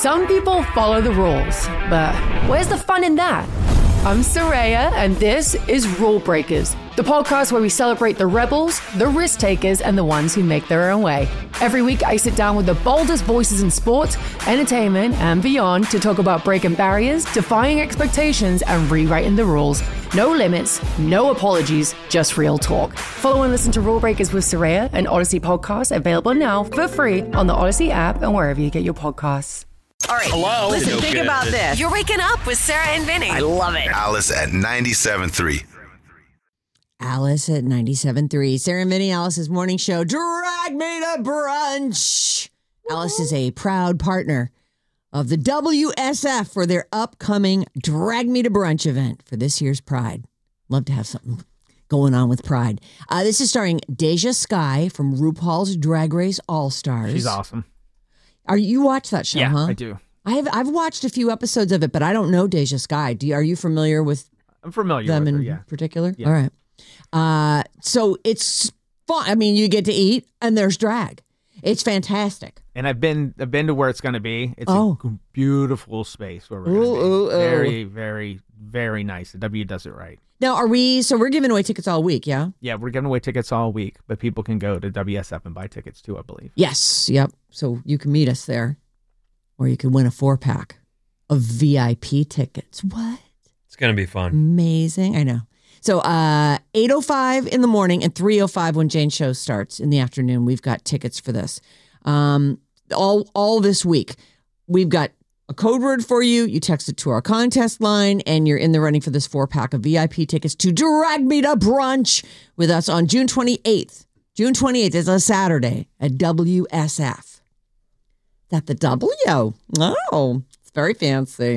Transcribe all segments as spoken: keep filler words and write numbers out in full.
Some people follow the rules, but where's the fun in that? I'm Soraya, and this is Rule Breakers, the podcast where we celebrate the rebels, the risk takers, and the ones who make their own way. Every week, I sit down with the boldest voices in sports, entertainment, and beyond to talk about breaking barriers, defying expectations, and rewriting the rules. No limits, no apologies, just real talk. Follow and listen to Rule Breakers with Soraya, an Odyssey podcast available now for free on the Odyssey app and wherever you get your podcasts. All right. Hello. Listen, No think kidding. about this. You're waking up with Sarah and Vinny. I love it. Alice at ninety-seven point three. Alice at ninety-seven point three. Sarah and Vinny, Alice's morning show. Drag me to brunch. Alice is a proud partner of the W S F for their upcoming Drag Me to Brunch event for this year's Pride. Love to have something going on with Pride. Uh, this is starring Deja Skye from RuPaul's Drag Race All-Stars. She's awesome. Are you watch that show, Yeah, huh? I do. I have I've watched a few episodes of it, but I don't know Deja Skye. Do you, are you familiar with I'm familiar them with in her, yeah. particular? Yeah. All right. Uh, so it's fun. I mean, you get to eat and there's drag. It's fantastic. And I've been I've been to where it's going to be. It's Oh. a beautiful space where we're Ooh, going to be. ooh, ooh. Very, very, very nice. The W does it right. Now, are we, so we're giving away tickets all week, yeah? Yeah, we're giving away tickets all week, but people can go to W S F and buy tickets too, I believe. Yes. Yep. So you can meet us there or you can win a four pack of V I P tickets. What? It's going to be fun. Amazing. I know. So uh, eight oh five in the morning and three oh five when Jane's show starts in the afternoon. We've got tickets for this. Um, all all this week. We've got a code word for you. You text it to our contest line, and you're in the running for this four-pack of V I P tickets to Drag Me to Brunch with us on June twenty-eighth. June twenty-eighth is a Saturday at W S F. Is that the W? Oh, it's very fancy.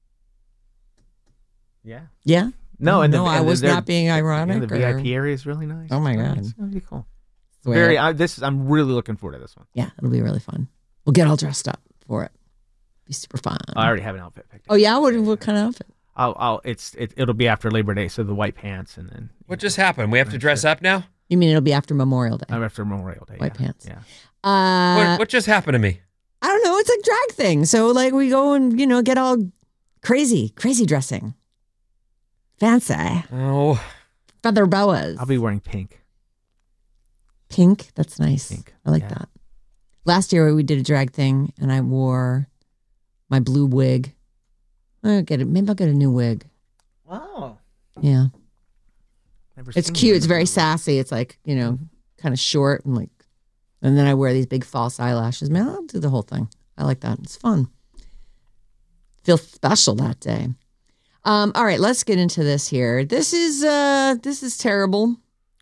Yeah. Yeah? No, and no, the, I and was they're- not being ironic. And the or- V I P area is really nice. Oh, my It's God. It's going to be cool. Swear. Very. I, this. I'm really looking forward to this one. Yeah, it'll be really fun. We'll get all dressed up for it. Be super fun. I already have an outfit picked. Oh yeah, what what kind of outfit? I'll. I'll. It's. It, it'll be after Labor Day, so the white pants, and then What just happened? We have to dress up now? You mean it'll be after Memorial Day? I'm after Memorial Day. White yeah. pants. Yeah. Uh, What, what just happened to me? I don't know. It's a drag thing. So like we go and you know get all crazy, crazy dressing, fancy Oh, feather boas, I'll be wearing pink. pink. That's nice. Pink, I like yeah. that. Last year we did a drag thing, and I wore my blue wig. I'll get it. Maybe I'll get a new wig. Wow. Yeah. Never It's seen cute. one. It's very sassy. It's like, you know, kind of short and like, and then I wear these big false eyelashes. Man, I'll do the whole thing. I like that. It's fun. Feel special that day. Um, all right, let's get into this here. This is uh, this is terrible.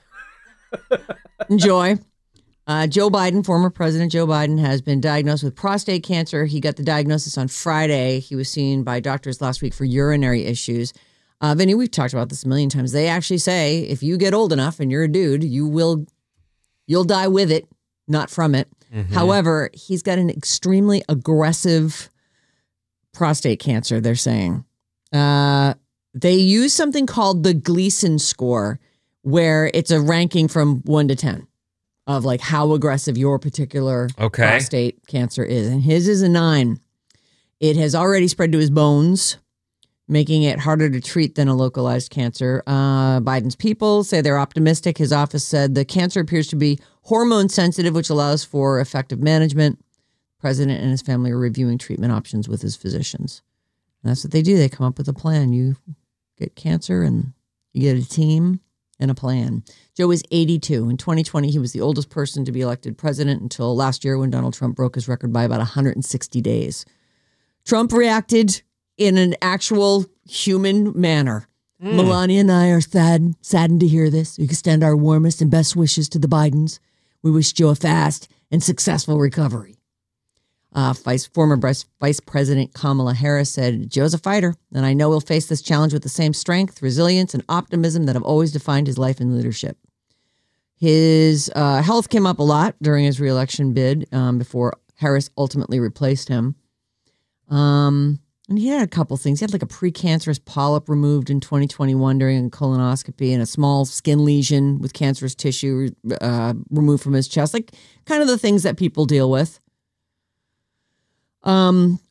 Enjoy. Uh, Joe Biden, former President Joe Biden, has been diagnosed with prostate cancer. He got the diagnosis on Friday. He was seen by doctors last week for urinary issues. Uh, Vinny, we've talked about this a million times. They actually say if you get old enough and you're a dude, you will, you'll die with it, not from it. Mm-hmm. However, he's got an extremely aggressive prostate cancer, they're saying. Uh, they use something called the Gleason score, where it's a ranking from one to ten of like how aggressive your particular Okay. prostate cancer is. And his is a nine. It has already spread to his bones, making it harder to treat than a localized cancer. Uh, Biden's people say they're optimistic. His office said the cancer appears to be hormone sensitive, which allows for effective management. The president and his family are reviewing treatment options with his physicians. And that's what they do. They come up with a plan. You get cancer and you get a team and a plan. Joe is eighty-two. In twenty twenty, he was the oldest person to be elected president until last year when Donald Trump broke his record by about one hundred sixty days. Trump reacted in an actual human manner. Mm. Melania and I are sad, saddened to hear this. We extend our warmest and best wishes to the Bidens. We wish Joe a fast and successful recovery. Uh, Vice, former Vice, Vice President Kamala Harris said, Joe's a fighter, and I know he'll face this challenge with the same strength, resilience, and optimism that have always defined his life and leadership. His uh, health came up a lot during his reelection bid um, before Harris ultimately replaced him. Um, and he had a couple things. He had like a precancerous polyp removed in twenty twenty-one during a colonoscopy and a small skin lesion with cancerous tissue uh, removed from his chest. Like kind of the things that people deal with. Um,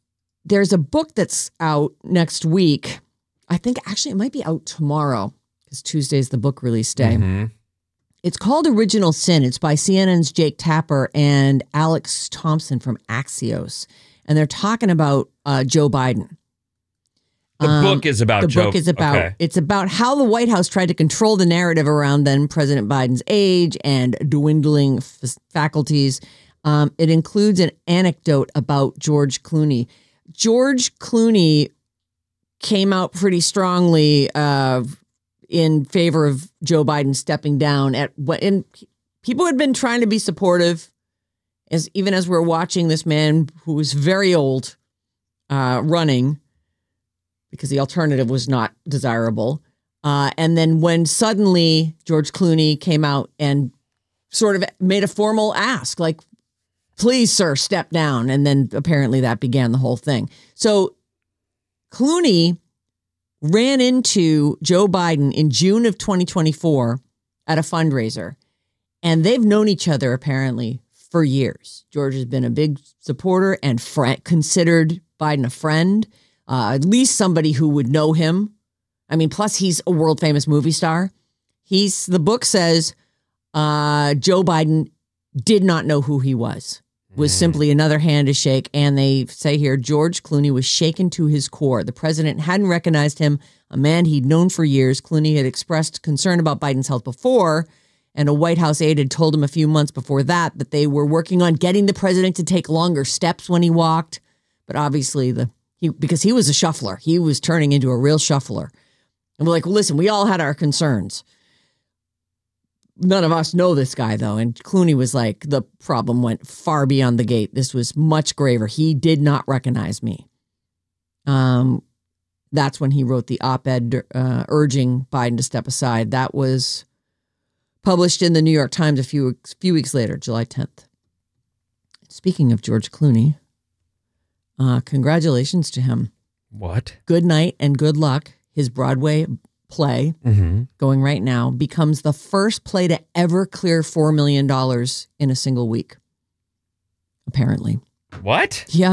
there's a book that's out next week. I think actually it might be out tomorrow because Tuesday's the book release day. Mm-hmm. It's called Original Sin. It's by C N N's Jake Tapper and Alex Thompson from Axios. And they're talking about uh, Joe Biden. The Um, book is about the Joe. book is about okay. it's about how the White House tried to control the narrative around then President Biden's age and dwindling f- faculties. Um, it includes an anecdote about George Clooney. George Clooney came out pretty strongly uh, in favor of Joe Biden stepping down at what and people had been trying to be supportive as even as we're watching this man who was very old uh, running because the alternative was not desirable. Uh, and then when suddenly George Clooney came out and sort of made a formal ask, like, please, sir, step down. And then apparently that began the whole thing. So Clooney ran into Joe Biden in June of twenty twenty-four at a fundraiser. And they've known each other apparently for years. George has been a big supporter and friend, considered Biden a friend, uh, at least somebody who would know him. I mean, plus he's a world famous movie star. He's the book says uh, Joe Biden did not know who he was. Was simply another hand to shake. And they say here, George Clooney was shaken to his core. The president hadn't recognized him, a man he'd known for years. Clooney had expressed concern about Biden's health before, and a White House aide had told him a few months before that that they were working on getting the president to take longer steps when he walked. But obviously, the he because he was a shuffler. He was turning into a real shuffler. And we're like, well, listen, we all had our concerns. None of us know this guy, though. And Clooney was like, the problem went far beyond the gate. This was much graver. He did not recognize me. Um, that's when he wrote the op-ed uh, urging Biden to step aside. That was published in the New York Times a few, few weeks later, July tenth. Speaking of George Clooney, uh, congratulations to him. What? Good night and good luck. His Broadway play Mm-hmm. going right now becomes the first play to ever clear four million dollars in a single week. Apparently. What? Yeah.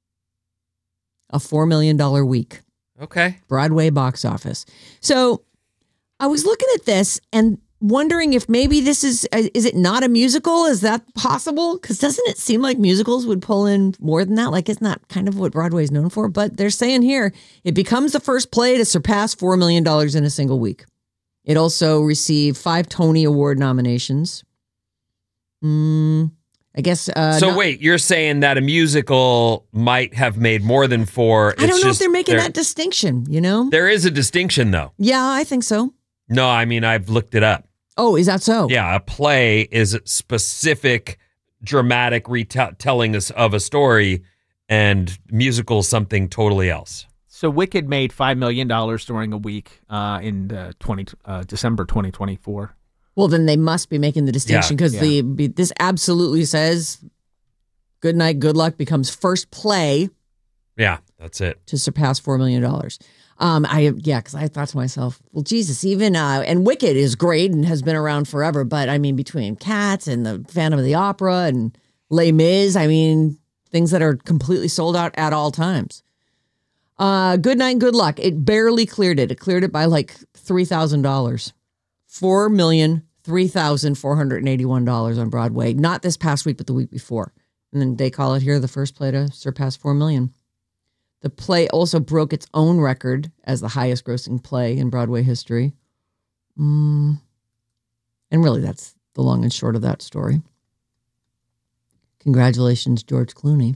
A four million dollars week. Okay. Broadway box office. So I was looking at this and wondering if maybe this is, is it not a musical? Is that possible? Because doesn't it seem like musicals would pull in more than that? Like, isn't that kind of what Broadway is known for? But they're saying here, it becomes the first play to surpass four million dollars in a single week. It also received five Tony Award nominations. Mm, I guess. Uh, so no- wait, you're saying that a musical might have made more than four. I don't It's know just if they're making there- that distinction, you know? There is a distinction, though. Yeah, I think so. No, I mean, I've looked it up. Oh, is that so? Yeah, a play is a specific dramatic retelling of a story, and musical something totally else. So Wicked made five million dollars during a week uh, in uh, twenty uh, December twenty twenty-four. Well, then they must be making the distinction because Yeah. the be- this absolutely says Good Night, Good Luck becomes first play Yeah, that's it. to surpass four million dollars. Um, I yeah, because I thought to myself, well, Jesus, even uh, and Wicked is great and has been around forever, but I mean, between Cats and the Phantom of the Opera and Les Mis, I mean, things that are completely sold out at all times. Uh, Good Night, Good Luck. It barely cleared it. It cleared it by like three thousand dollars. Four million three thousand four hundred eighty-one dollars on Broadway. Not this past week, but the week before. And then they call it here the first play to surpass four million. The play also broke its own record as the highest grossing play in Broadway history. Mm. And really, that's the long and short of that story. Congratulations, George Clooney.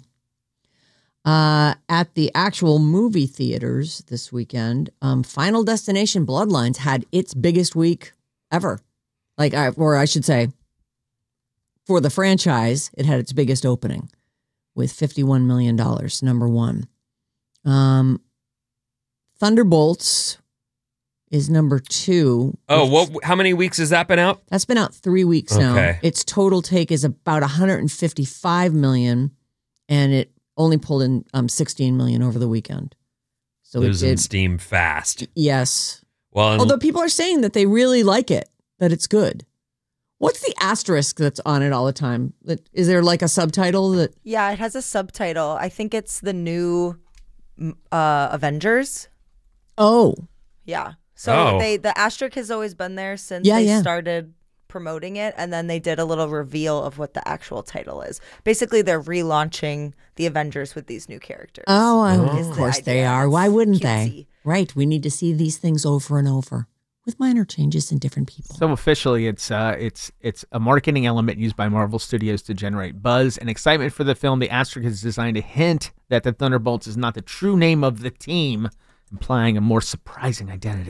Uh, at the actual movie theaters this weekend, um, Final Destination Bloodlines had its biggest week ever. Like, I, or I should say, for the franchise, it had its biggest opening with fifty-one million dollars, number one. Um, Thunderbolts is number two. Oh, what? How many weeks has that been out? That's been out three weeks now. Okay. Its total take is about one hundred fifty-five million, and it only pulled in um sixteen million over the weekend. So Losing it did. steam fast. Yes. Well, and Although people are saying that they really like it, that it's good. What's the asterisk that's on it all the time? Is there like a subtitle that? Yeah, it has a subtitle. I think it's the new uh, Avengers. Oh, Yeah. So Oh. they the asterisk has always been there since Yeah, they yeah. started promoting it, and then they did a little reveal of what the actual title is. Basically, they're relaunching the Avengers with these new characters. oh, I- Is of the course they idea. are. It's Why wouldn't cutesy. they? Right. We need to see these things over and over with minor changes in different people. So officially, it's uh, it's it's a marketing element used by Marvel Studios to generate buzz and excitement for the film. The asterisk is designed to hint that the Thunderbolts is not the true name of the team, implying a more surprising identity.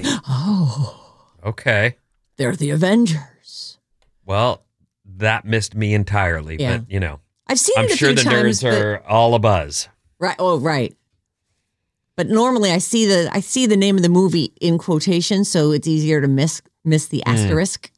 Oh, Okay. they're the Avengers. Well, that missed me entirely, Yeah. but you know, I've seen I'm it a sure few the times. nerds but- are all abuzz. Right. Oh, right. But normally I see the I see the name of the movie in quotation, so it's easier to miss miss the asterisk.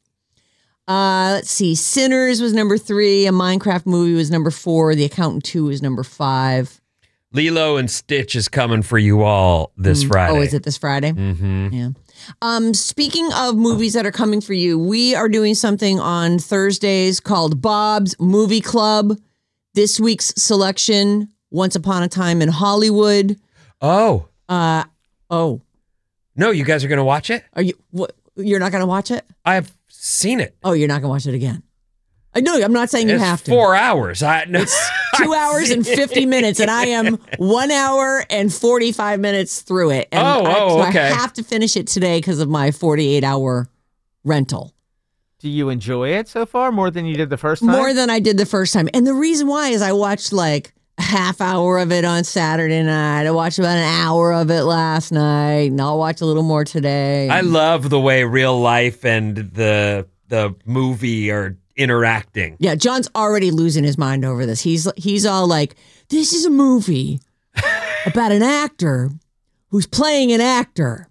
Uh, let's see. Sinners was number three. A Minecraft movie was number four. The Accountant two was number five. Lilo and Stitch is coming for you all this Friday. Oh, is it this Friday? Mm-hmm. Yeah. Um, speaking of movies that are coming for you, we are doing something on Thursdays called Bob's Movie Club. This week's selection: Once Upon a Time in Hollywood. Oh, Uh, oh, no, you guys are going to watch it? are you? What? You're not going to watch it? I've seen it. Oh, you're not going to watch it again? I know. I'm not saying you It's have to. four hours. I, no, Two hours and fifty minutes, and I am one hour and forty-five minutes through it. And Oh, I, oh, so okay. I have to finish it today because of my forty-eight hour rental. Do you enjoy it so far more than you did the first time? More than I did the first time. And the reason why is I watched like a half hour of it on Saturday night. I watched about an hour of it last night, and I'll watch a little more today. I love the way real life and the the movie are interacting. Yeah, John's already losing his mind over this. He's he's all like, "This is a movie about an actor who's playing an actor."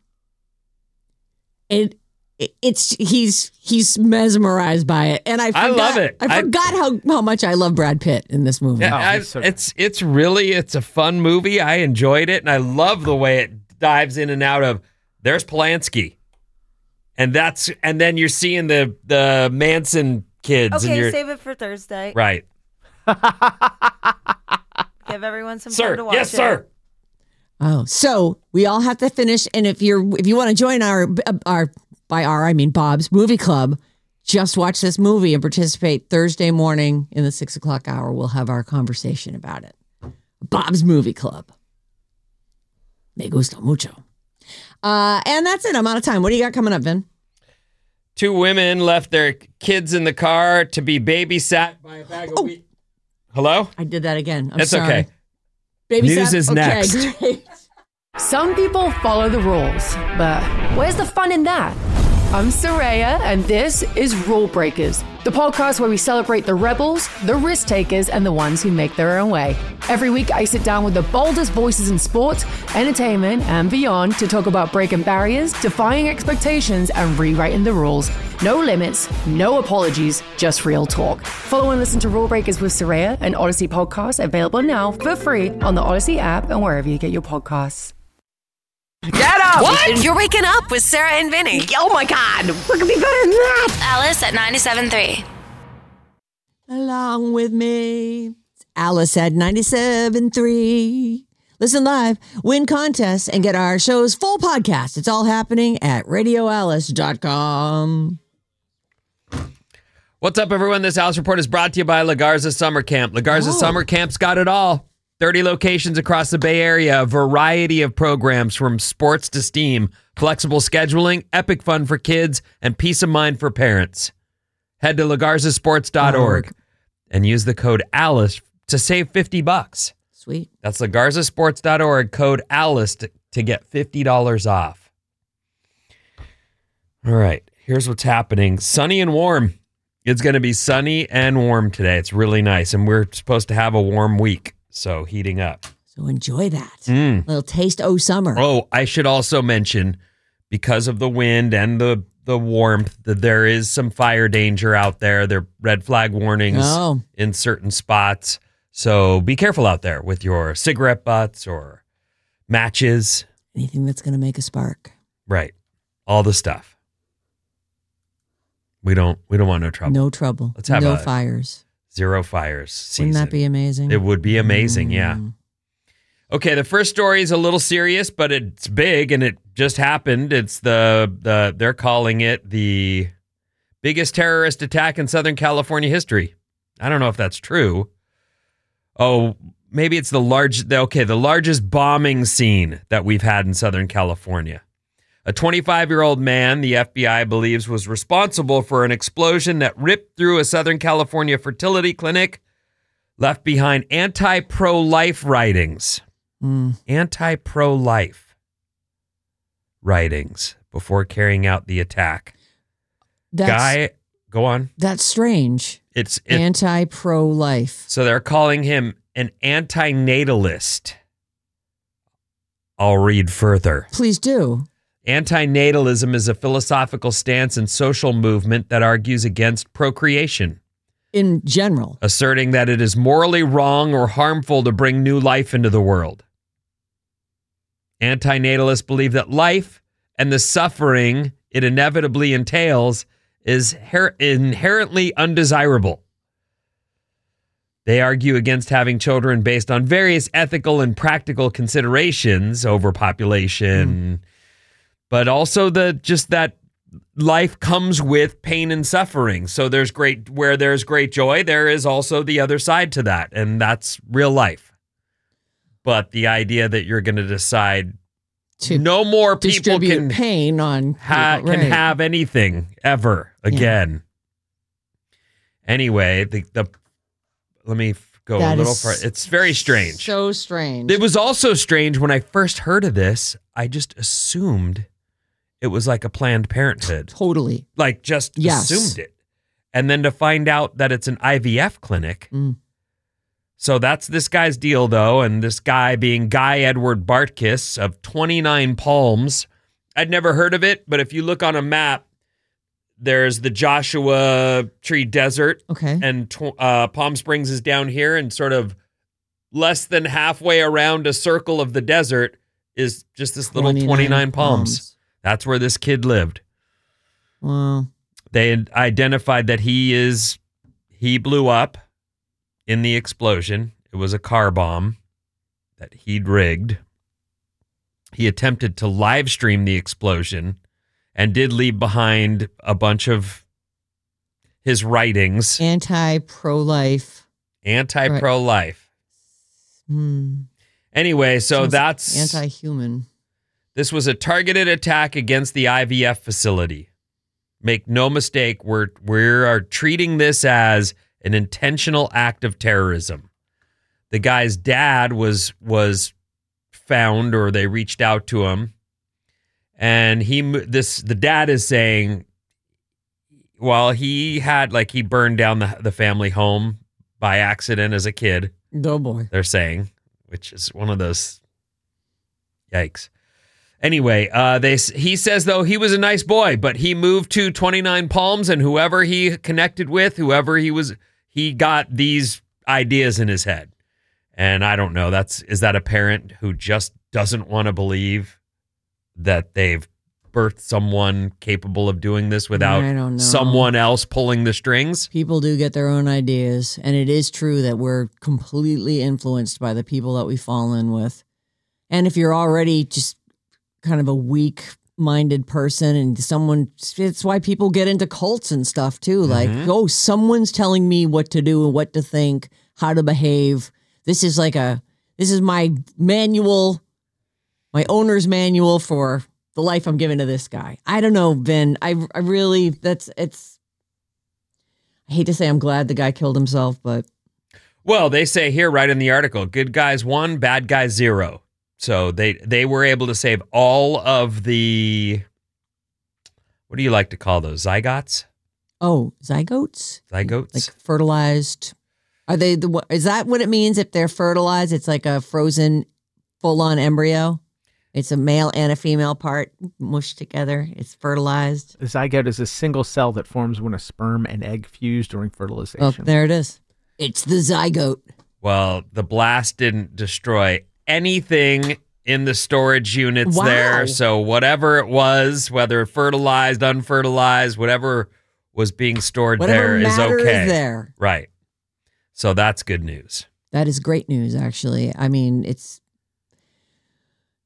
And it, it's he's he's mesmerized by it, and I I forgot, love it. I I- forgot how how much I love Brad Pitt in this movie. Yeah, Oh, I- he's so good. it's it's really it's a fun movie. I enjoyed it, and I love the way it dives in and out of. There's Polanski, and that's and then you're seeing the the Manson kids, and Okay, you're save it for Thursday. right, Give everyone some sir. time to watch Yes, it. sir. Oh, so we all have to finish, and if you're if you want to join our our by our I mean Bob's Movie Club, just watch this movie and participate Thursday morning in the six o'clock hour. We'll have our conversation about it. Bob's Movie Club. Me gusta mucho. Uh, and that's it. I'm out of time. What do you got coming up, Vin? Two women left their kids in the car to be babysat by a bag of wheat. Hello? I did that again. I'm It's sorry. okay. Baby News sap- is okay, next. great. Some people follow the rules, but where's the fun in that? I'm Soraya, and this is Rule Breakers, the podcast where we celebrate the rebels, the risk takers, and the ones who make their own way. Every week, I sit down with the boldest voices in sports, entertainment, and beyond to talk about breaking barriers, defying expectations, and rewriting the rules. No limits, no apologies, just real talk. Follow and listen to Rule Breakers with Soraya, an Odyssey podcast available now for free on the Odyssey app and wherever you get your podcasts. Get up! What? You're waking up with Sarah and Vinny. Oh my God, what could be better than that? Alice at ninety-seven point three. Along with me. It's Alice at ninety-seven point three. Listen live, win contests, and get our show's full podcast. It's all happening at radio alice dot com. What's up, everyone? This Alice Report is brought to you by La Garza Summer Camp. La Garza Oh. Summer Camp's got it all. thirty locations across the Bay Area, a variety of programs from sports to STEAM, flexible scheduling, epic fun for kids, and peace of mind for parents. Head to la garza sports dot org and use the code ALICE to save fifty bucks. Sweet. That's la garza sports dot org, code ALICE to, to get fifty dollars off. All right, here's what's happening. Sunny and warm. It's going to be sunny and warm today. It's really nice, and we're supposed to have a warm week, so heating up. So enjoy that. Mm. Little taste o' summer. Oh, I should also mention, because of the wind and the, the warmth, that there is some fire danger out there. There are red flag warnings Oh. in certain spots. So be careful out there with your cigarette butts or matches. Anything that's going to make a spark. Right. All the stuff. We don't we don't want no trouble. No trouble. Let's have no a fires. Zero fires season. Wouldn't that be amazing? It would be amazing, yeah. Mm. Okay, the first story is a little serious, but it's big and it just happened. It's the the they're calling it the biggest terrorist attack in Southern California history. I don't know if that's true. Oh, maybe it's the large okay, the largest bombing scene that we've had in Southern California. A twenty-five-year-old man, the F B I believes, was responsible for an explosion that ripped through a Southern California fertility clinic, left behind anti-pro-life writings. Mm. Anti-pro-life writings before carrying out the attack. That's, Guy, go on. That's strange. It's it, Anti-pro-life. So they're calling him an antinatalist. I'll read further. Please do. Antinatalism is a philosophical stance and social movement that argues against procreation. In general. Asserting that it is morally wrong or harmful to bring new life into the world. Antinatalists believe that life and the suffering it inevitably entails is her- inherently undesirable. They argue against having children based on various ethical and practical considerations, overpopulation, mm. but also the just that life comes with pain and suffering. So there's great where there's great joy, there is also the other side to that, and that's real life. But the idea that you're going to decide to no more people can pain on ha- right. can have anything ever again. Yeah. Anyway, the the let me go that a little further. It's very strange. So strange. It was also strange when I first heard of this. I just assumed it was like a Planned Parenthood. Totally. Like just yes. assumed it. And then to find out that it's an I V F clinic. Mm. So that's this guy's deal, though. And this guy being Guy Edward Bartkiss of twenty-nine Palms. I'd never heard of it, but if you look on a map, there's the Joshua Tree Desert. Okay. And uh, Palm Springs is down here, and sort of less than halfway around a circle of the desert is just this little twenty-nine Palms. Palms. That's where this kid lived. Wow. They had identified that he is, he blew up in the explosion. It was a car bomb that he'd rigged. He attempted to live stream the explosion and did leave behind a bunch of his writings. Anti-pro-life. Anti-pro-life. Hmm. Anyway, so Sounds that's... anti-human. This was a targeted attack against the I V F facility. Make no mistake, we're we are treating this as an intentional act of terrorism. The guy's dad was was found, or they reached out to him, and he this the dad is saying, well, he had like he burned down the the family home by accident as a kid. Oh boy, they're saying, which is one of those yikes. Anyway, uh, they he says, though, he was a nice boy, but he moved to twenty-nine Palms, and whoever he connected with, whoever he was, he got these ideas in his head. And I don't know, that's is that a parent who just doesn't want to believe that they've birthed someone capable of doing this without I don't know. someone else pulling the strings? People do get their own ideas, and it is true that we're completely influenced by the people that we fall in with. And if you're already just kind of a weak-minded person, and someone, it's why people get into cults and stuff too. Like, Mm-hmm. oh, someone's telling me what to do and what to think, how to behave. This is like a, this is my manual, my owner's manual for the life I'm giving to this guy. I don't know, Ben. I, I really, that's, it's, I hate to say I'm glad the guy killed himself, but. Well, they say here right in the article, good guys one, bad guys zero. So they they were able to save all of the, what do you like to call those, zygotes? Oh, zygotes? Zygotes? Like fertilized. Are they the? Is that what it means if they're fertilized? It's like a frozen, full-on embryo. It's a male and a female part mushed together. It's fertilized. The zygote is a single cell that forms when a sperm and egg fuse during fertilization. Oh, there it is. It's the zygote. Well, the blast didn't destroy anything in the storage units Wow. there. So whatever it was, whether fertilized, unfertilized, whatever was being stored Whatever there is matter okay. is there. Right. So that's good news. That is great news, actually. I mean, it's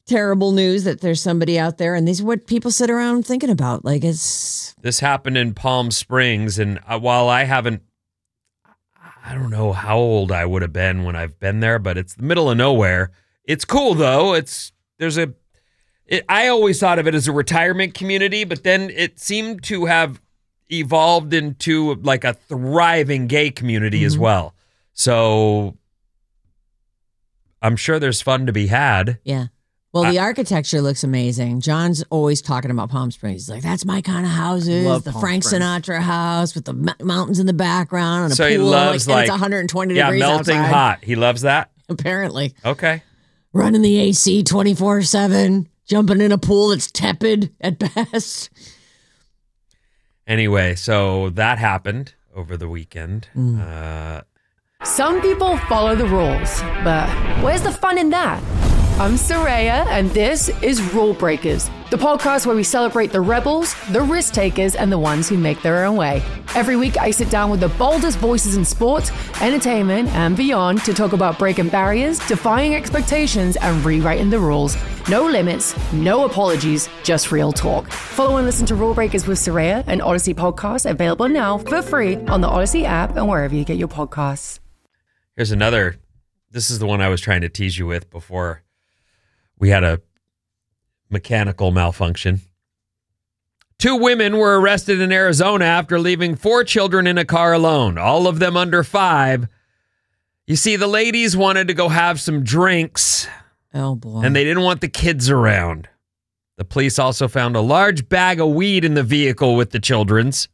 terrible news that there's somebody out there, and these are what people sit around thinking about. Like, it's This happened in Palm Springs, and uh, while I haven't, I don't know how old I would have been when I've been there, but it's the middle of nowhere. It's cool though. It's there's a. It, I always thought of it as a retirement community, but then it seemed to have evolved into like a thriving gay community mm-hmm. as well. So I'm sure there's fun to be had. Yeah. Well, the I, architecture looks amazing. John's always talking about Palm Springs. He's like, that's my kind of houses. The Palm Frank Springs. Sinatra house with the m- mountains in the background and a so pool. He loves like, like and it's one hundred twenty yeah, degrees melting outside. hot. He loves that? Apparently. Okay. Running the A C twenty-four seven, jumping in a pool that's tepid at best. Anyway, so that happened over the weekend. Mm. Uh, Some people follow the rules, but where's the fun in that? I'm Soraya, and this is Rule Breakers, the podcast where we celebrate the rebels, the risk takers, and the ones who make their own way. Every week, I sit down with the boldest voices in sports, entertainment, and beyond to talk about breaking barriers, defying expectations, and rewriting the rules. No limits, no apologies, just real talk. Follow and listen to Rule Breakers with Soraya, an Odyssey podcast available now for free on the Odyssey app and wherever you get your podcasts. Here's another. This is the one I was trying to tease you with before we had a mechanical malfunction. Two women were arrested in Arizona after leaving four children in a car alone, all of them under five. You see, the ladies wanted to go have some drinks. Oh, boy. And they didn't want the kids around. The police also found a large bag of weed in the vehicle with the children's.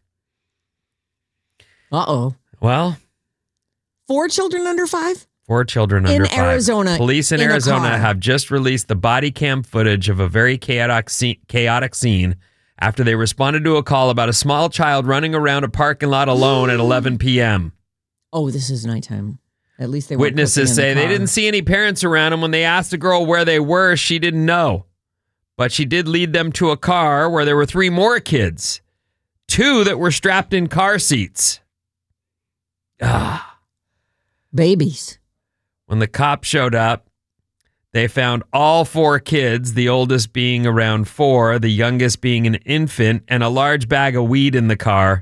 Uh-oh. Well, four children under five? Four children under in five. Arizona. Police in, in Arizona have just released the body cam footage of a very chaotic scene, chaotic scene after they responded to a call about a small child running around a parking lot alone at eleven p.m. Oh, this is nighttime. At least they weren't Witnesses say the they didn't see any parents around, and when they asked the girl where they were, she didn't know. But she did lead them to a car where there were three more kids, two that were strapped in car seats. Ah. Babies. When the cops showed up, they found all four kids, the oldest being around four, the youngest being an infant, and a large bag of weed in the car.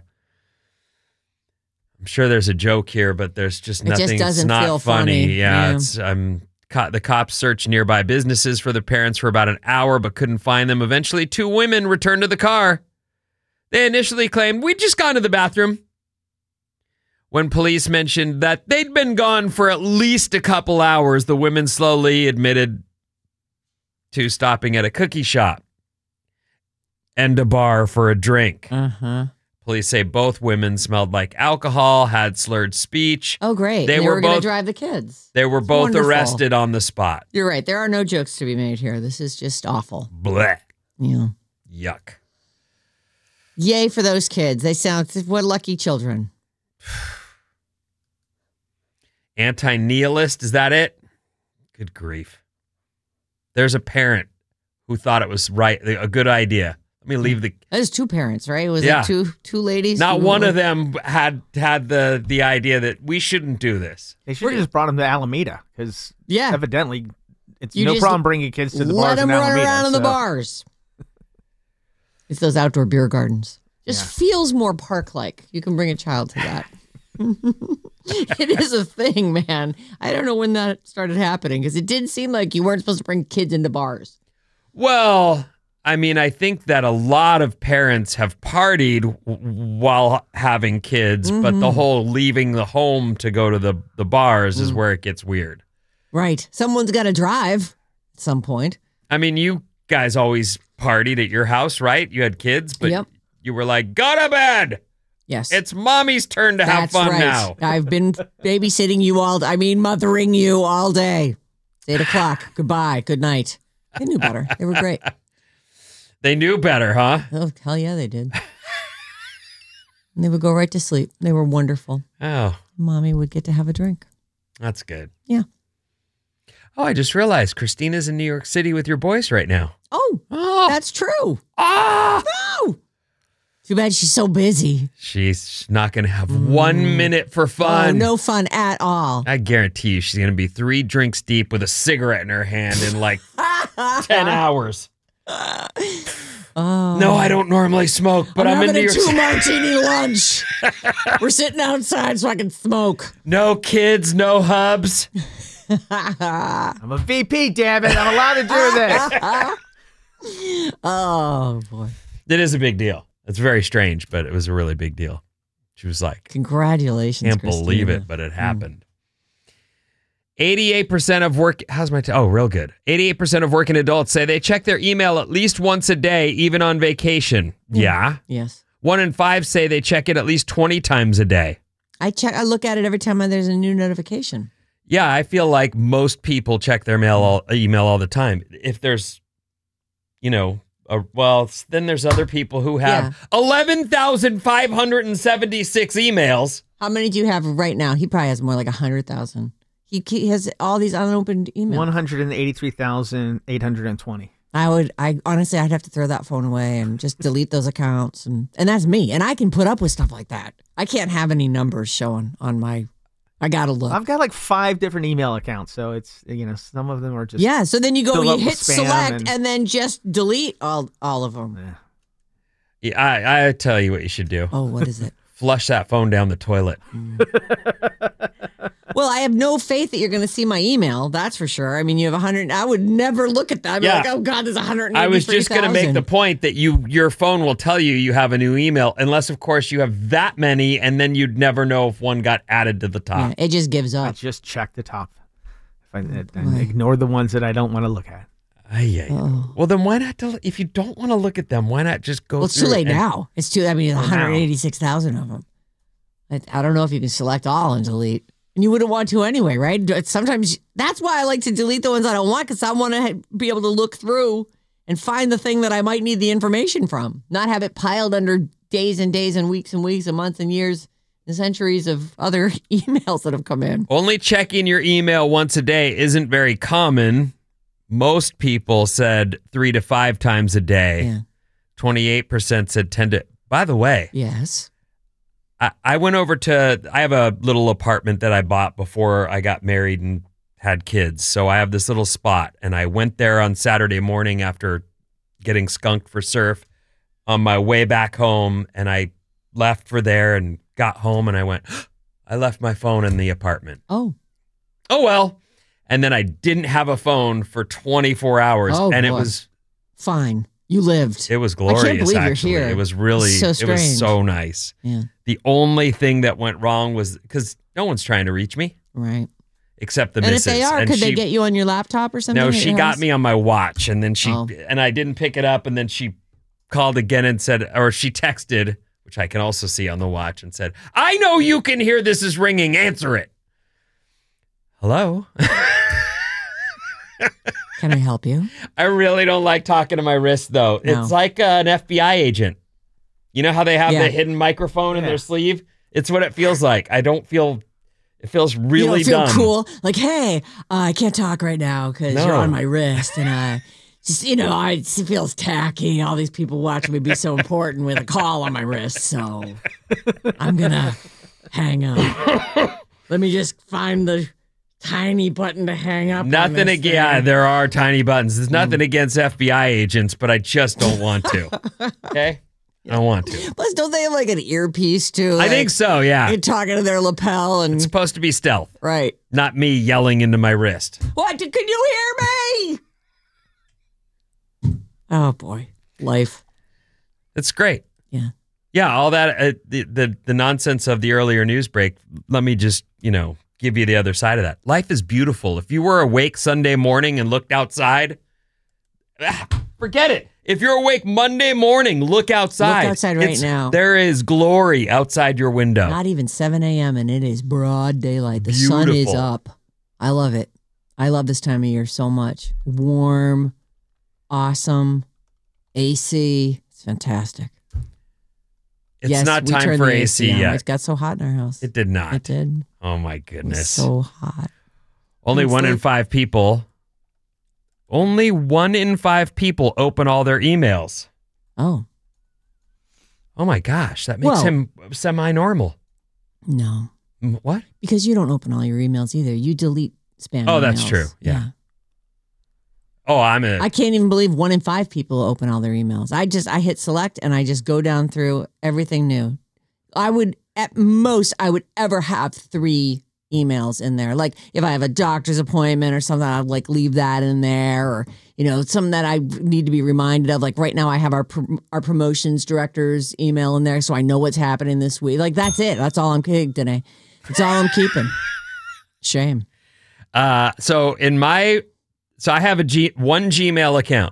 I'm sure there's a joke here, but there's just nothing. It just doesn't it's not feel funny. funny. Yeah, yeah. it's um. Co- the cops searched nearby businesses for the parents for about an hour, but couldn't find them. Eventually, two women returned to the car. They initially claimed, "We'd just gone to the bathroom." When police mentioned that they'd been gone for at least a couple hours, the women slowly admitted to stopping at a cookie shop and a bar for a drink. Uh-huh. Police say both women smelled like alcohol, had slurred speech. Oh, great. They, they were, were going to drive the kids. They were It's both wonderful. arrested on the spot. You're right. There are no jokes to be made here. This is just awful. Blech. Yeah. Yuck. Yay for those kids. They sound, what lucky children. Anti-nihilist, is that it? Good grief. There's a parent who thought it was right, a good idea. Let me leave the... That was two parents, right? Was yeah. it two two ladies? Not two one were... of them had had the, the idea that we shouldn't do this. They should have just brought them to Alameda because yeah. evidently it's you no problem bringing kids to the bars in Alameda. Let them run around so. in the bars. It's those outdoor beer gardens. Just yeah. feels more park-like. You can bring a child to that. It is a thing, man. I don't know when that started happening because it did seem like you weren't supposed to bring kids into bars. Well, I mean, I think that a lot of parents have partied w- while having kids, mm-hmm. but the whole leaving the home to go to the, the bars mm. is where it gets weird. Right. Someone's got to drive at some point. I mean, you guys always partied at your house, right? You had kids, but yep. you were like, go to bed. Yes. It's mommy's turn to That's have fun right. now. I've been babysitting you all, I mean, mothering you all day. It's eight o'clock. Goodbye. Good night. They knew better. They were great. They knew better, huh? Oh, hell yeah, they did. And they would go right to sleep. They were wonderful. Oh. Mommy would get to have a drink. That's good. Yeah. Oh, I just realized Christina's in New York City with your boys right now. Oh, oh. That's true. Ah! No! Too bad she's so busy. She's not going to have one minute for Oh, fun. no fun at all. I guarantee you she's going to be three drinks deep with a cigarette in her hand in like ten hours. Oh. No, I don't normally smoke, but I'm, I'm in New having a York two City. martini lunch. We're sitting outside so I can smoke. No kids, no hubs. I'm a V P, damn it. I'm allowed to do this. Oh, boy. It is a big deal. It's very strange, but it was a really big deal. She was like, Congratulations, can't believe Christina. it, but it happened. eighty-eight percent of work, how's my, t- oh, real good. eighty-eight percent of working adults say they check their email at least once a day, even on vacation. Yeah. Yes. One in five say they check it at least twenty times a day. I check. I look at it every time there's a new notification. Yeah, I feel like most people check their mail all, email all the time. If there's, you know, a, well, then there's other people who have eleven thousand five hundred seventy-six emails. How many do you have right now? He probably has more like one hundred thousand. He, he has all these unopened emails. one hundred eighty-three thousand eight hundred twenty. I would, I honestly, I'd have to throw that phone away and just delete those accounts. And, and that's me. And I can put up with stuff like that. I can't have any numbers showing on my, I got to look. I've got like five different email accounts, so it's, you know, some of them are just. Yeah. So then you go, fill you up with hit spam select and- and then just delete all, all of them. Yeah. Yeah, I, I tell you what you should do. Oh, what is it? Flush that phone down the toilet. Well, I have no faith that you're going to see my email. That's for sure. I mean, you have one hundred. I would never look at that. I'd be Yeah. like, oh, God, there's one hundred. I was just going to make the point that you your phone will tell you you have a new email, unless, of course, you have that many, and then you'd never know if one got added to the top. Yeah, it just gives I up. just check the top. If I, and ignore the ones that I don't want to look at. Ay, ay, ay. Oh. Well, then why not? Del- if you don't want to look at them, why not just go Well, it's too through late and- now. It's too, I mean, Oh, one hundred eighty-six thousand of them. I, I don't know if you can select all and delete. And you wouldn't want to anyway, right? It's Sometimes that's why I like to delete the ones I don't want, because I want to be able to look through and find the thing that I might need the information from, not have it piled under days and days and weeks and weeks and months and years and centuries of other emails that have come in. Only checking your email once a day isn't very common. Most people said three to five times a day. Yeah. twenty-eight percent said ten to. By the way, Yes. I, I went over to, I have a little apartment that I bought before I got married and had kids. So I have this little spot, and I went there on Saturday morning after getting skunked for surf on my way back home. And I left for there and got home, and I went, I left my phone in the apartment. Oh. Oh, well. And then I didn't have a phone for twenty-four hours. Oh, and it boy. was, Fine. You lived. it was glorious. believe you're actually. here. It was really, So it was strange. so nice. Yeah. The only thing that went wrong was because no one's trying to reach me Right. except the And missus. if they are, And could she- they get you on your laptop or something? No, at she your got house? me on my watch, and then she Oh. and I didn't pick it up, and then she called again and said, or she texted, which I can also see on the watch, and said, "I know you can hear this is ringing. Answer it." Hello. Can I help you? I really don't like talking to my wrist, though. No. It's like uh, an F B I agent. You know how they have Yeah. the hidden microphone in Yeah. their sleeve? It's what it feels like. I don't feel. It feels really you don't feel dumb. cool. Like, hey, uh, I can't talk right now because No. you're on my wrist, and I just, you know, I, it feels tacky. All these people watching me be so important with a call on my wrist, so I'm gonna hang up. Let me just find the tiny button to hang up. on Nothing this against. Yeah, thing. there are tiny buttons. There's Mm. nothing against F B I agents, but I just don't want to. Okay, I don't want to. Plus, don't they have like an earpiece too? I Like, think so. Yeah, You're talking to their lapel and it's supposed to be stealth, right. not me yelling into my wrist. What? Can you hear me? Oh boy, life. It's great. Yeah. Yeah, all that uh, the, the the nonsense of the earlier news break. Let me just you know give you the other side of that. Life is beautiful. If you were awake Sunday morning and looked outside, ah, forget it. If you're awake Monday morning, look outside. Look outside right It's- now. There is glory outside your window. Not even seven a.m. and it is broad daylight. The sun is Beautiful. up. I love it. I love this time of year so much. Warm, awesome, A C. It's fantastic. It's yes, not we time turned for the A C on. yet. It got so hot in our house. It did not. It did. Oh my It was goodness. so hot. Only It's one in like- five people. Only one in five people open all their emails. Oh, Oh my gosh, that makes Well- him semi-normal. No, M- What? because you don't open all your emails either. You delete spam. Oh, that's emails. true. Yeah. Oh, I'm a. I can't even believe one in five people open all their emails. I just I hit select and I just go down through everything new. I would at most I would ever have three emails in there. Like if I have a doctor's appointment or something, I'd like leave that in there, or you know something that I need to be reminded of. Like right now, I have our pr- our promotions director's email in there, so I know what's happening this week. Like that's it. That's all I'm keeping today. That's all I'm keeping. Shame. Uh, so in my, so I have a G one Gmail account,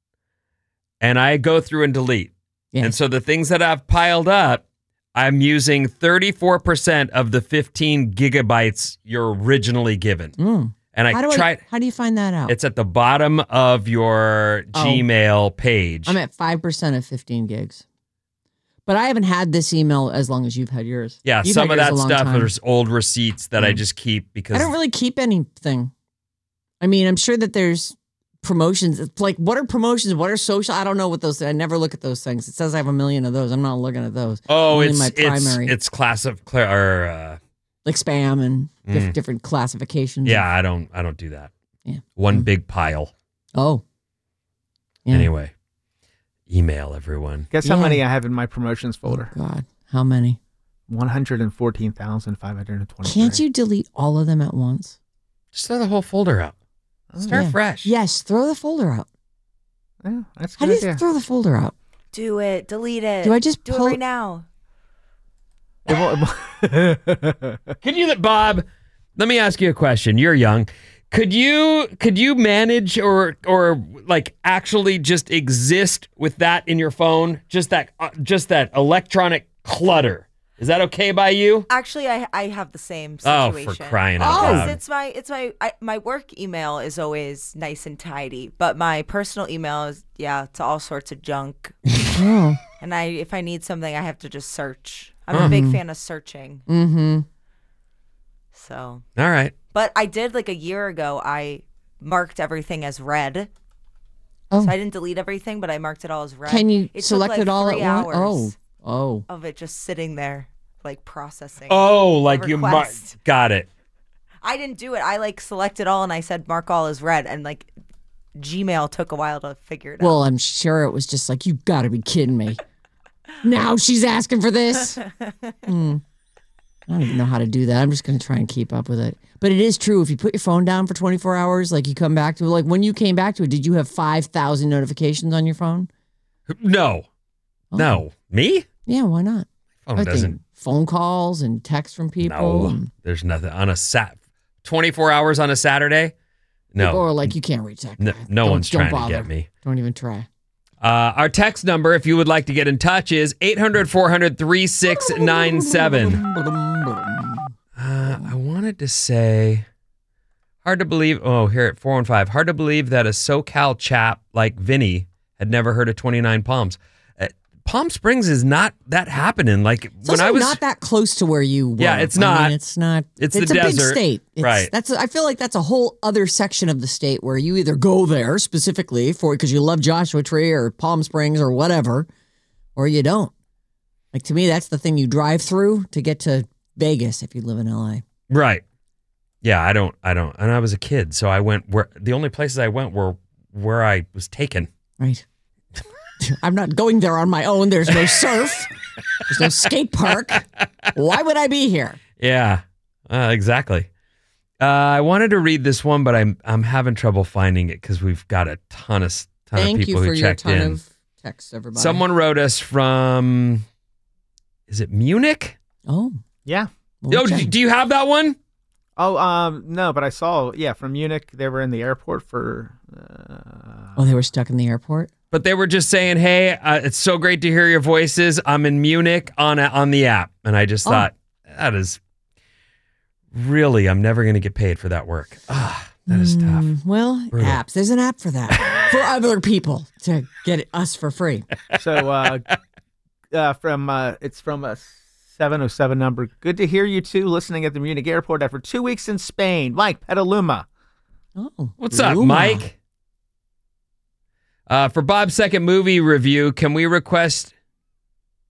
and I go through and delete. Yeah. And so the things that I've piled up, I'm using thirty-four percent of the fifteen gigabytes you're originally given. Mm. And I How do tried. I, how do you find that out? It's at the bottom of your Oh. Gmail page. I'm at five percent of fifteen gigs. But I haven't had this email as long as you've had yours. yeah, You've some had of yours that a long stuff time. there's old receipts that I Mm. just keep because I don't really keep anything. I mean, I'm sure that there's promotions. It's like, what are promotions? What are social? I don't know what those. I never look at those things. It says I have a million of those. I'm not looking at those. Oh, Only it's my it's primary, it's class of clear or uh, like spam and dif- Mm. different classifications. yeah. I don't I don't do that. Yeah. One Mm. big pile. Oh. Yeah. Anyway, email everyone. Guess how Yeah. many I have in my promotions folder? God, how many? one hundred fourteen thousand five hundred twenty. Can't you delete all of them at once? Just throw the whole folder out. Start Yeah. fresh. Yes, throw the folder out. Yeah, that's a How good do you idea. throw the folder out? Do it. Delete it. Do I just do pull- it right now? It won't- Could you, Bob? Let me ask you a question. You're young. Could you could you manage or or like actually just exist with that in your phone? Just that uh, just that electronic clutter. Is that okay by you? Actually, I I have the same Oh, situation. for crying out Because loud! it's my it's my I, my work email is always nice and tidy, but my personal email is yeah to all sorts of junk. Oh. And I if I need something, I have to just search. I'm a big fan of searching. Mm-hmm. So, All right. but I did like a year ago. I marked everything as red. Oh. So I didn't delete everything, but I marked it all as red. Can you it select took like it all at three once? hours Oh. Oh. of it just sitting there, like processing. Oh, like you mar- request. got it. I didn't do it. I like selected all and I said mark all as red, and like Gmail took a while to figure it Well, out. I'm sure it was just like, you got to be kidding me. Now she's asking for this. Hmm. I don't even know how to do that. I'm just going to try and keep up with it. But it is true. If you put your phone down for twenty-four hours, like you come back to it, like when you came back to it, did you have five thousand notifications on your phone? No. Oh. No. Me? Yeah, why not? Phone I doesn't. think phone calls and texts from people. No. and There's nothing on a sat. twenty-four hours on a Saturday? No. Or like you can't reach that guy. No, no Don't- one's don't trying bother. to get me. Don't even try. Uh, our text number, if you would like to get in touch, is eight hundred four hundred thirty-six ninety-seven. Uh, I wanted to say, hard to believe. Oh, here at four one five, hard to believe that a SoCal chap like Vinny had never heard of twenty-nine Palms. Uh, Palm Springs is not that happening. Like It's when also I was, not that close to where you were. Yeah, it's I mean, not. it's not. It's It's, the a big desert. state. It's, Right. That's. I feel like that's a whole other section of the state where you either go there specifically for because you love Joshua Tree or Palm Springs or whatever, or you don't. Like to me, that's the thing you drive through to get to Vegas if you live in L A. right. Yeah, I don't, I don't. And I was a kid, so I went where the only places I went were where I was taken. Right. I'm not going there on my own. There's no surf. There's no skate park. Why would I be here? Yeah, uh, exactly. Uh, I wanted to read this one, but I'm I'm having trouble finding it because we've got a ton of ton Thank of people you for who your checked ton in. of text, everybody. Someone wrote us from, is it Munich? Oh. yeah. we'll Oh, check. do do you have that one? Oh, um, no, but I saw, yeah, from Munich. They were in the airport for. Uh, Oh, they were stuck in the airport? But they were just saying, "Hey, uh, it's so great to hear your voices. I'm in Munich on a, on the app," and I just Oh. thought that is really, I'm never going to get paid for that work. Ah, that is tough. Mm, well, Brutal. apps. There's an app for that. For other people to get it, us for free. so, uh, uh, from uh, it's from a seven oh seven number. Good to hear you two listening at the Munich airport after two weeks in Spain. Mike Petaluma. Oh. What's up, Luma. Mike? Uh, for Bob's second movie review, can we request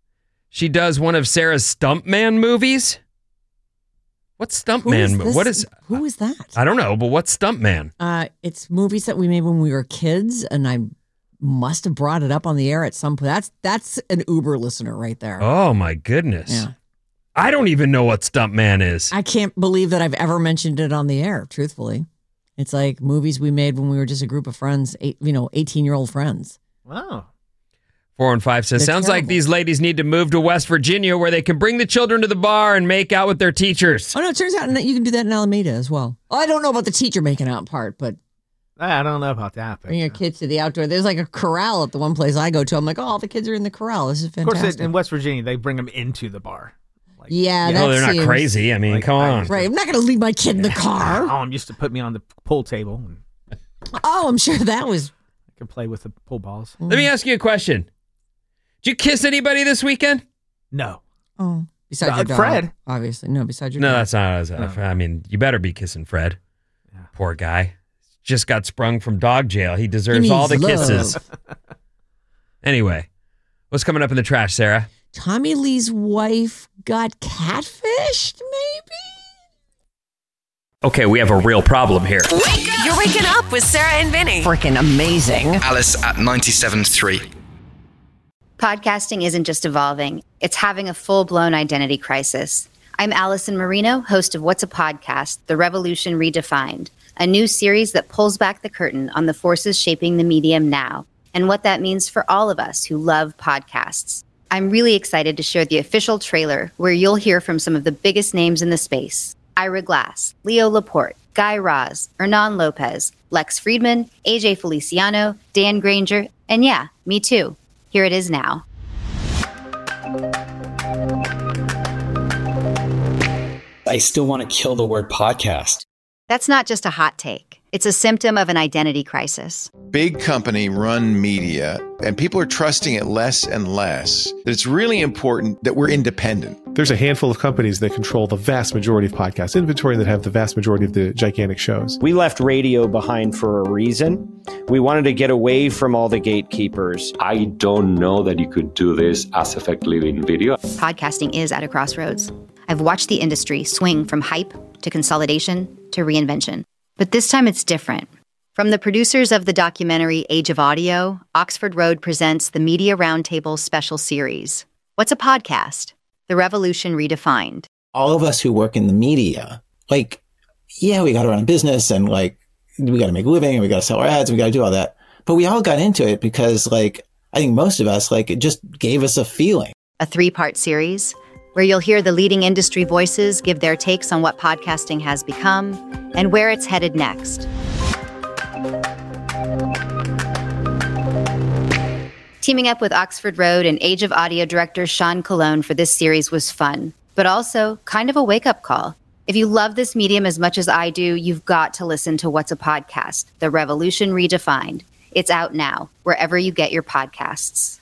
She does one of Sarah's Stuntman movies. What's Stuntman? Who is What this- is? Who is that? I don't know, but what's Stuntman? Uh, it's movies that we made when we were kids, and I must have brought it up on the air at some point. That's that's an Uber listener right there. Oh my goodness. Yeah. I don't even know what Stuntman is. I can't believe that I've ever mentioned it on the air, truthfully. It's like movies we made when we were just a group of friends, eight, you know, eighteen-year-old friends. Wow. four and five says, They're sounds like terrible. these ladies need to move to West Virginia where they can bring the children to the bar and make out with their teachers. Oh, no, it turns out that you can do that in Alameda as well. Oh, I don't know about the teacher making out part, but I don't know about that. But, bring your kids to the outdoor. There's like a corral at the one place I go to. I'm like, oh, all the kids are in the corral. This is of course, fantastic. it, in West Virginia, they bring them into the bar. Like, yeah, Oh, that they're not seems- crazy. I mean, Like, come I on. used Right, I'm not going to leave my kid in the Oh, car. I'm used to put me on the pool table and Oh, I'm sure that was. I can play with the pool balls. Let me ask you a question. Did you kiss anybody this weekend? No. Oh, besides Uh, your dog, Fred. obviously. No, besides your No, dog. that's not. That's, I mean, you better be kissing Fred. Yeah. Poor guy. Just got sprung from dog jail. He deserves He all the needs kisses. love. Anyway, what's coming up in the trash, Sarah? Tommy Lee's wife got catfished, maybe? Okay, we have a real problem here. You're waking up with Sarah and Vinny. Freaking amazing. Alice at ninety-seven point three. Podcasting isn't just evolving, it's having a full-blown identity crisis. I'm Allison Marino, host of What's a Podcast, The Revolution Redefined, a new series that pulls back the curtain on the forces shaping the medium now and what that means for all of us who love podcasts. I'm really excited to share the official trailer where you'll hear from some of the biggest names in the space. Ira Glass, Leo Laporte, Guy Raz, Hernan Lopez, Lex Friedman, A J Feliciano, Dan Granger, and yeah, me too. Here it is now. I still want to kill the word podcast. That's not just a hot take. It's a symptom of an identity crisis. Big company run media, and people are trusting it less and less. That it's really important that we're independent. There's a handful of companies that control the vast majority of podcast inventory that have the vast majority of the gigantic shows. We left radio behind for a reason. We wanted to get away from all the gatekeepers. I don't know that you could do this as effectively in video. Podcasting is at a crossroads. I've watched the industry swing from hype to consolidation to reinvention. But this time it's different. From the producers of the documentary Age of Audio, Oxford Road presents the Media Roundtable special series. What's a podcast? The Revolution Redefined. All of us who work in the media, like, yeah, we got to run a business and like, we got to make a living and we got to sell our ads and we got to do all that. But we all got into it because like, I think most of us, like, it just gave us a feeling. A three-part series where you'll hear the leading industry voices give their takes on what podcasting has become and where it's headed next. Teaming up with Oxford Road and Age of Audio director Sean Colon for this series was fun, but also kind of a wake-up call. If you love this medium as much as I do, you've got to listen to What's a Podcast? The Revolution Redefined. It's out now, wherever you get your podcasts.